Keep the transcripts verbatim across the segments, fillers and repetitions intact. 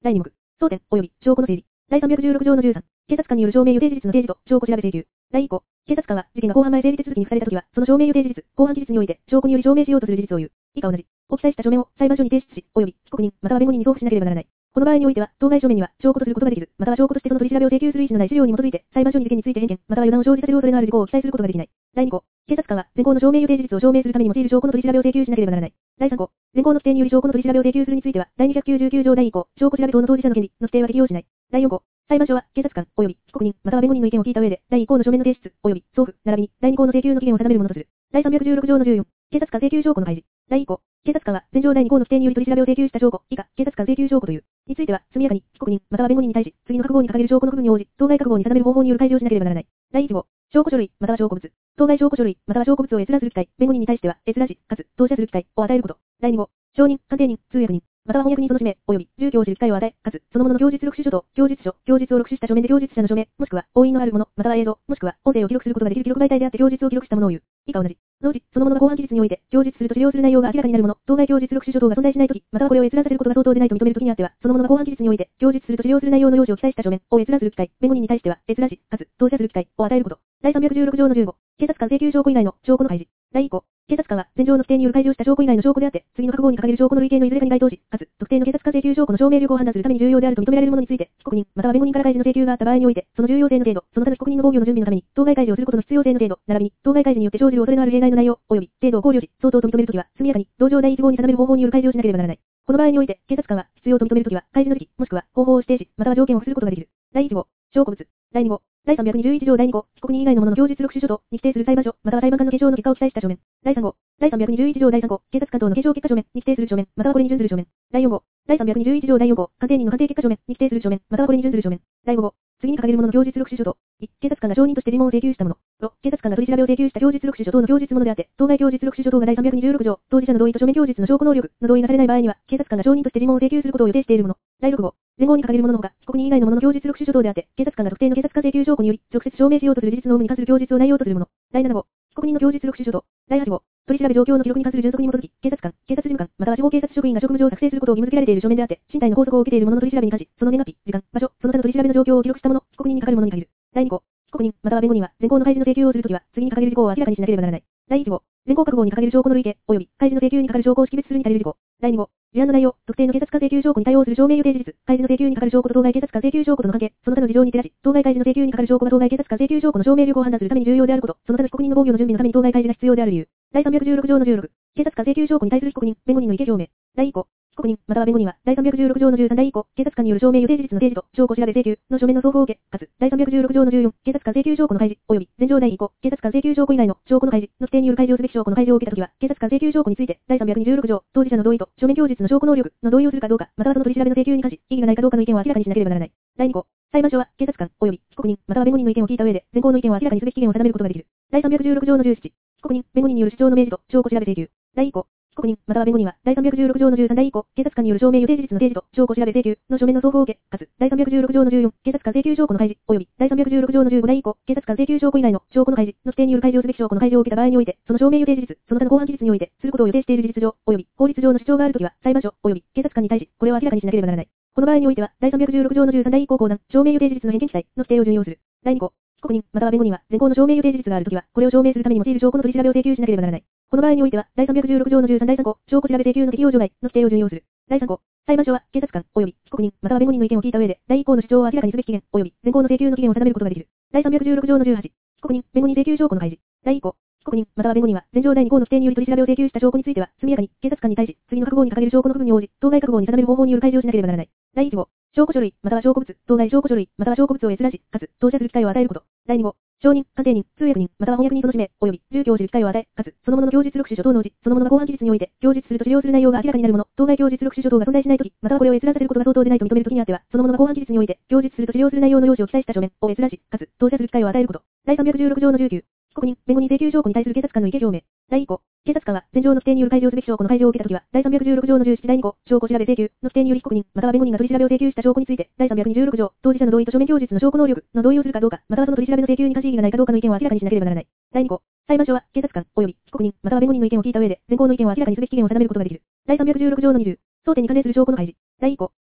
だいに目。争点、及び、証拠の整理。だいさんびゃくじゅうろく条のじゅうさん。警察官による証明予定事実の提示と、証拠調べ請求。だいい項。警察官は、事件が公判前整理手続きに付されたときは、その証明予定事実、公判期日において、証拠により証明しようとする事実を言う。以下同じ。を記載した書面を裁判所に提出し、及び、被告人、または弁護人に送付しなければならない。この場合においては、当該書面には、証拠とすることができず、または証拠としてその取り調べを請求する意思のない資料に基づいて、裁判所に事件について偏見、または予断を生じさせる恐れのある事項を記載することができない。だいに項。警察官は、前項の証明予定事実を証明するために用いる証拠の取り調べを請求しなければならない。だいさん項。前項の規定により証拠の取り調べを請求するについては、だいにひゃくきゅうじゅうきゅう条だいい項、証拠調べ等の当事者の権利の規定は適用しない。だいよん項。裁判所は、警察官、及び、被告人、または弁護人の意見を聞いた上で、だいい項の書面の提出、及び、送付、並びに、だいに項の請求の期限を定めるものとする。だいさんびゃくじゅうろく条のじゅうよん。警察官請求証拠の開示。だいい項。警察官は、前条だいに項の規定により取り調べを請求した証拠、以下、警察官請求証拠という。については、速やかに、被告人、または弁護人に対し、次の覚悟に掲げる証拠の区分に応じ、当該覚悟に定める方法による開示をしなければならない。だいいち号。証拠書類、または証拠物。当該証拠書類、または証拠物を閲覧する機会、弁護人に対しては、閲覧し、かつ、投射する機会を与えること。だいに号。証人、鑑定人、通訳人、または翻訳人その氏名、及び、住居を知る機会を与え、かつ、そのものの供述録取書と、供述書、供述を録取した書面で供述者の署名、もしくは、押印のあるもの、または映像、もしくは、音声を記録することができる記録媒体であって供述を記録したものを言う。以下同じ。そのうち、そのものが公判期日において、供述すると治療する内容が明らかになるもの、当該供述録取書等が存在しないとき、またはこれを閲覧させることが相当でないと認めるときにあっては、そのものが公判期日において、供述すると治療する内容の用紙を記載した書面を閲覧する機会、弁護人に対しては、閲覧し、かつ、投射する機会を与えること。だいさんびゃくじゅうろく条のじゅうご。警察官請求証拠以外の証拠の開示。だいい項。警察官は、前条の規定による開示をした証拠以外の証拠であって、次の覚悟に掲げる証拠の類型のいずれかに該当し、かつ、特定の警察官請求証拠の証明力を判断するために重要であると認められるものについて、被告人、または弁護人から開示の請求があった場合において、その重要性の程度、その他の被告人の防御の準備のために、当該開示をすることの必要性の程度、並びに、当該開示によって生じる恐れのある弊害の内容、及び、程度を考慮し、相当と認めるときは、速やかに、同条だいいち号に定める方法による開示をしなければならない。この場合において、警察官は、必要と認めるときは、開示の時期、もしくは、方法を指定し、または条件を付することができる。だいいち号。証拠物。だいに号。だいさんびゃくにじゅういち条だいに項、被告人以外のものの供述録取書と、に規定する裁判所、または裁判官の検証の結果を記載した書面。だいさん号。だいさんびゃくにじゅういち条だいさん項、警察官等の検証結果書面、に規定する書面、またはこれに準ずる書面。だいよん号。だいさんびゃくにじゅういち条だいよん項、鑑定人の鑑定結果書面、に規定する書面、またはこれに準ずる書面。だいご号。次に掲げるものの供述録取書と、い、警察官が証人として尋問を請求したもの。ろ、警察官が取り調べを請求した供述録取書等の供述ものであって、当該供述録取書等がだいさんびゃくにじゅうろく条、当事者の同意と書面供述の証拠能力の同意がされない場合には、警察官が証人として尋問を請求することを予定しているもの。だいろく号。前後に掲げるもののほか、被告人以外のものの供述録取書等であって、警察官が特定の警察官請求証拠により、直接証明しようとする事実の有無に関する供述を内容とするもの。だいなな号。被告人の供述録取書と、だいはち号。取り調べ状況の記録に関する準則に基づき、警察官、警察事務官、または地方警察職員が職務上作成することを義務付けられている書面であって、身体の拘束を受けている者の取り調べに関し、その年月日、時間、場所、その他の取り調べの状況を記録したもの、被告人に係るものに限る。だいに項。被告人、または弁護人は、前項の開示の請求をするときは、次に掲げる事項を明らかにしなければならない。だいいち号。前項覚悟に掲げる証拠の類型、及び、開示の請求に係る証拠を識別するに足りる事項。だいに号。事案の内容、特定の警察官請求証拠に対応する証明予定事実、開示の請求に係る証拠と当該警察官請求証拠との関係、その他の事情に照らし、当該開示の請求に係る証拠が当該警察官請求証拠の証明力を判断するために重要であること、その他の被告人の防御の準備のために当該開示が必要である理由。だいさんびゃくじゅうろく条のじゅうろく。警察官請求証拠に対する被告人、弁護人の意見表明。だいい項。被告人、または弁護人は、だいさんびゃくじゅうろく条のじゅうさんだいい項、警察官による証明予定事実の提示と、証拠調べ請求の書面の送付を受け、かつ、だいさんびゃくじゅうろく条のじゅうよん、警察官請求証拠の開示、及び、前条だいい項、警察官請求証拠以外の証拠の開示の規定による開示をすべき証拠の開示を受けたときは、警察官請求証拠について、だいさんびゃくにじゅうろく条、当事者の同意と、書面供述の証拠能力の同意をするかどうか、またはその取り調べの請求に関し、異議がないかどうかの意見を明らかにしなければならない。だいに項。裁判所は、警察官、及び、被告人、または弁護人の意見を聞いた上で、前項の意見を明らかにすべき期限を定めることができる。だいさんびゃくじゅうろく条のじゅうなな。被告人、弁護人による主張の明示と、証拠調べ請求。だいい項。被告人、または弁護人は、だいさんびゃくじゅうろく条のじゅうさんだいい項、警察官による証明予定事実の提示と、証拠調べ請求の書面の送付を受け、かつ、だいさんびゃくじゅうろく条のじゅうよん、警察官請求証拠の開示、及び、だいさんびゃくじゅうろく条のじゅうごだいい項、警察官請求証拠以内の証拠の開示の規定による開示をすべき証拠の開示を受けた場合において、その証明予定事実、その他の公判期日において、することを予定している事実上、及び、法律上の主張があるときは、裁判所、及び、警察官に対し、これを明らかにしなければならない。この場合においては、だいさんびゃくじゅうろく条のじゅうさんだいい項後段、証明予定事実の偏見記載の規定を準用する。だいに項。被告人、または弁護人は、前項の証明予定事実があるときは、これを証明するために用いる証拠の取り調べを請求しなければならない。この場合においては、だいさんびゃくじゅうろく条のじゅうさんだいさん項、証拠調べ請求の適用条例の規定を準用する。だいさん項。裁判所は、警察官、及び、被告人、または弁護人の意見を聞いた上で、だいい項の主張を明らかにすべき期限、及び、前項の請求の期限を定めることができる。だいさんびゃくじゅうろく条のじゅうはち。被告人、弁護人請求証拠の開示。だいい項。被告人、または弁護人は、前条だいに項の規定により取り調べを請求した証拠については、速やかに、警察官に対し、次の覚悟に掲げる証拠の部分に応じ、当該覚悟に定める方法による開示をしなければならない。だいいち号。証拠書類、または証拠物、当該証拠書類、または証拠物を閲覧し、かつ、投射する機会を与えること。だいに号。証人、鑑定人、通訳人、または翻訳人その氏名、及び、住居を知る機会を与え、かつ、そのものの供述録取書等のうち、そのものが公判期日において、供述すると治療する内容が明らかになるもの、当該供述録取書等が存在しないとき、またはこれを閲覧させることが相当でないと認めるときにあっては、そのものが公判期日において、供述すると治療する内容の用紙を記載した書面を閲覧し、かつ、投射する機会を与えること。だいさんびゃくじゅうろく条のじゅうきゅう。被告人、弁護人請求証拠に対する警察官の意見表明。だいい項。警察官は、前条の規定による開示をすべき証拠の開示を受けたときは、だいさんびゃくじゅうろく条のじゅうななだいに項、証拠調べ請求の規定により被告人、または弁護人が取り調べを請求した証拠について、だいさんびゃくにじゅうろく条、当事者の同意と書面供述の証拠能力の同意をするかどうか、またはその取り調べの請求に関し異議がないかどうかの意見を明らかにしなければならない。だいに項。裁判所は、警察官、及び、被告人、または弁護人の意見を聞いた上で、前項の意見を明らかにすべき期限を定めることができる。だいさんびゃくじゅうろく条のにじゅう。争点に関連する証拠の開示。だいい項。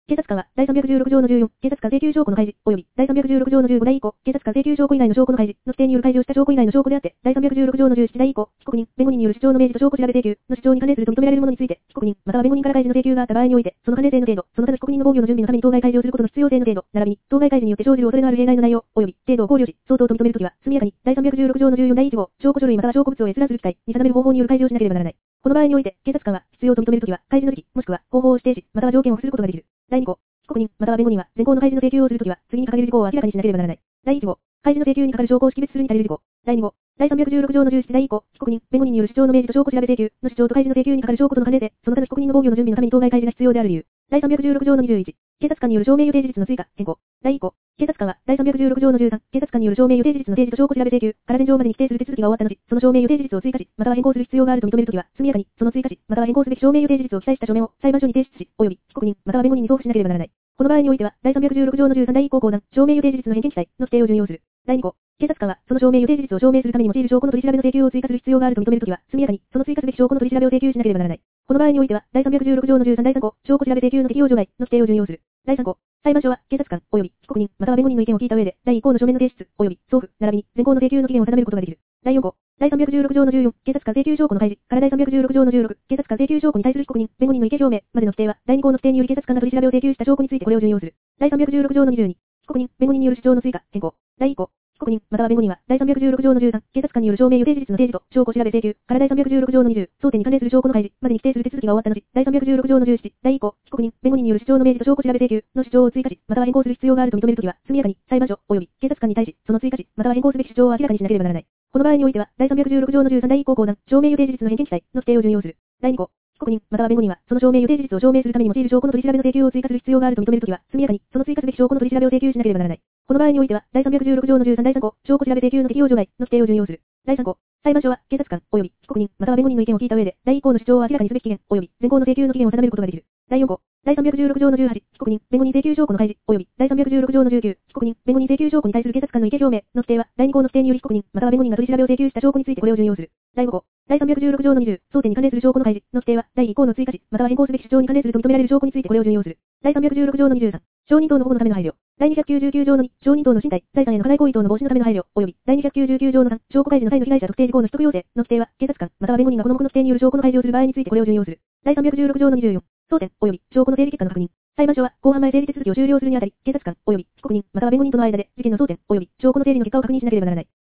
警察官は、第さんびゃくじゅうろく条のじゅうよん、警察官請求証拠の開示、及び、第さんびゃくじゅうろく条のじゅうご第以降、警察官請求証拠以外の証拠の開示、の規定による開示をした証拠以外の証拠であって、第さんびゃくじゅうろく条のじゅうなな第以降、被告人、弁護人による主張の明示と証拠調べ請求、の主張に関連すると認められるものについて、被告人、または弁護人から開示の請求があった場合において、その関連性の程度、その他の被告人の防御の準備のために当該開示をすることの必要性の程度、並びに、当該開示によって生じる恐れのある弊害の内容、及び、程度を考慮し、相当と認めるときは、速やかに、第さんびゃくじゅうろく条のじゅうよん第いち号、証拠書類または証拠物を閲覧する機会に定める方法による開示をしなければならない。この場合において、警察官は、必要と認めるときは、開示の時期、もしくは、方法を指定し、または条件を付することができる。第に項、被告人、または弁護人は、前項の開示の請求をするときは、次に書かれる事項を明らかにしなければならない。第いち号、開示の請求にかかる証拠を識別するに足りる事項。第に号、第さんびゃくじゅうろく条のじゅうなな第い項、被告人、弁護人による主張の明示と証拠調べ請求の主張と開示の請求にかかる証拠との関連で、その他の被告人の防御の準備のために当該開示が必要である理由。第さんびゃくじゅうろく条のにじゅういち、警察官による証明予定事実の追加、変更。第い項、警察官は、第さんびゃくじゅうろく条のじゅうさん、警察官による証明予定事実の提示と証拠調べ請求から伝承までに規定する手続きが終わった後、その証明予定事実を追加し、または変更する必要があると認めるときは、速やかに、その追加し、または変更すべき証明予定事実を記載した書面を裁判所に提出し、及び、被告人、または弁護人に送付しなければならない。この場合においては、第さんびゃくじゅうろく条のじゅうさん第い項後段、証明予定事実の偏見記載の規定を準用する。第に項、警察官は、その証明予定事実を証明するために用いる証拠の取り調べの請求を追加する必要があると認めるときは、速やかに、その追加すべき証拠の取り調べを請求しなければならない。この場合においては、第さんびゃくじゅうろく条のじゅうさん第さん項、証拠調べ請求の適用除外の規定を準用する。第さん項、裁判所は、警察官、及び、被告人、または弁護人の意見を聞いた上で、第い項の書面の提出、及び、送付、並びに、前項の請求の期限を定めることができる。第よん項、第さんびゃくじゅうろく条のじゅうよん、警察官請求証拠の開示、から第さんびゃくじゅうろく条のじゅうろく、警察官請求証拠に対する被告人、弁護人の意見表明、までの規定は、第に項の規定により警察官が取り調べを請求した証拠についてこれを準用する。第さんびゃくじゅうろく条のにじゅうに、被告人、弁護人による主張の追加、変更。第い項、被告人、または弁護人は、第さんびゃくじゅうろく条のじゅうさん、警察官による証明予定事実の提示と、証拠調べ請求、から第さんびゃくじゅうろく条のにじゅう、争点に関連する証拠の開示、までに規定する手続きが終わった後、第さんびゃくじゅうろく条のじゅうなな、第い項、被告人、弁護人による主張の明示と証拠調べ請求の主張を追加し、または変更する必要があると認めるときは、速やかに、裁判所、及び、警察官に対し、その追加し、または変更すべき主張を明らかにしなければならない。この場合においては、第さんびゃくじゅうろく条のじゅうさん第い項後段、証明予定事実の偏見記載の規定を準用する。第に項、被告人、または弁護人は、その証明予定事実を証明するために用いる証拠の取り調べの請求を追加する必要があると認めるときは、速やかに、その追加すべき証拠の取り調べを請求しなければならない。この場合においては、第さんびゃくじゅうろく条のじゅうさん第さん項、証拠調べ請求の適用除外の規定を準用する。第さん項、裁判所は、警察官、及び、被告人、または弁護人の意見を聞いた上で、第い項の主張を明らかにすべき期限、及び、前項の請求の期限を定めることができる。第よん項、第さんびゃくじゅうろく条のじゅうはち、被告人、弁護人請求証拠の開示、及び、第さんびゃくじゅうろく条のじゅうきゅう、被告人、弁護人請求証拠に対する警察官の意見表明の規定は、第に項の規定により被告人、または弁護人が取り調べを請求した証拠についてこれを準用する。第ご項、第さんびゃくじゅうろく条のにじゅう、争点に関連する証拠の開示の規定は、第い項の追加し、または変更すべき主張に関連すると認められる証拠についてこれを準用する。第さんびゃくじゅうろく条のにじゅうさん、証人等の保護のための配慮。第にひゃくきゅうじゅうきゅう条のに、証人等の身体、財産への加害行為等の防止のための配慮、及び、第にひゃくきゅうじゅうきゅう条のさん、証拠開示の際の被害者特定事項の取得要請の規定は、警察官、または弁護人がこの目の規定による証拠の開示をする場合についてこれを準用する。第さんびゃくじゅうろく条のにじゅうよん、争点、及び、証拠の整理結果の確認。裁判所は、公判前整理手続きを終了するにあたり、警察官、及び、被告人、または弁護人との間で、事件の争点、及び、証拠の整理の結果を確認しなければならない。